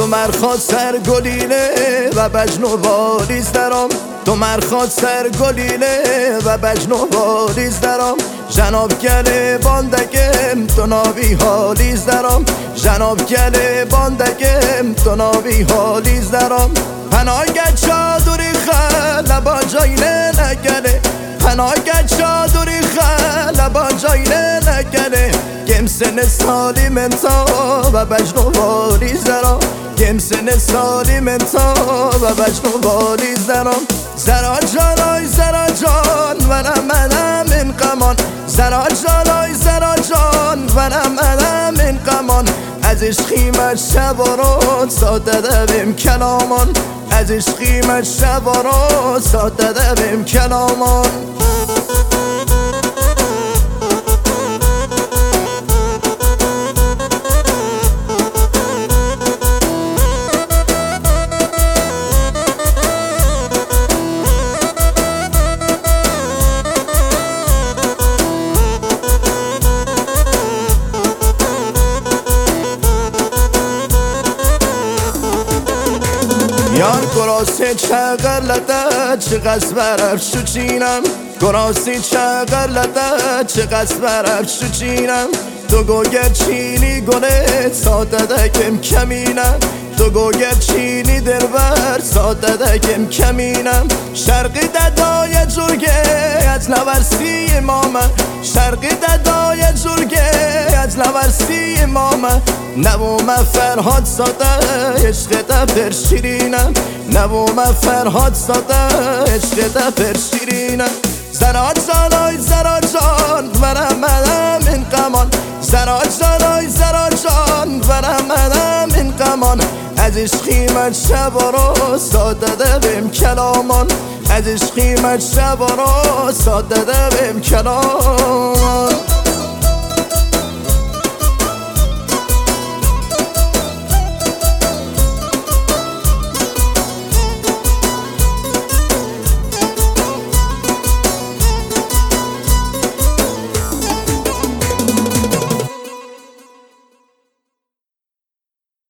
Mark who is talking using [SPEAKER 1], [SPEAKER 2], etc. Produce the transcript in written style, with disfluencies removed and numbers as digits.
[SPEAKER 1] مرخاد سر گلیله و بجنو والیز درام تو مرخاد سر گلیله و بجنو والیز درام جناب گله باندگم تو ناوی حالیز درام جناب گله باندگم تو ناوی حالیز درام پناهگه چادری خل با جایله نگله پناهگه چادری خل با جایله نگله گم سن سالی منتا و بجنو والیز درام گم سن سالی منتا و بجنو والیز درام زرا جان زرا جان و نمنم این قمان زرا جان زرا جان و نمنم این قمان از عشقیمت شب و روز ساده دویم کلامان از عشقیمت شب و روز ساده دویم کلامان یار گراسی چقدر لده چقدر برف شو چینم گراسی چقدر لده چقدر برف شو چینم تو گوگر چینی گله ساده دکم کمینم تو گوگر چینی دربر ساده دکم کمینم شرقی ددای جرگه از لورسی امامه شرقی ددای جرگه از لورسی امامه نبوم فرهاد ساده عشق دفر شیرینم نبوم فرهاد ساده عشق دفر شیرینم زرا جانای زرا جان ورم منم این قمان زرا جانای زرا جان ورم منم این قمان از عشقیمت شب و روز ساده دویم کلامان از عشقیمت شب و روز ساده دویم کلامان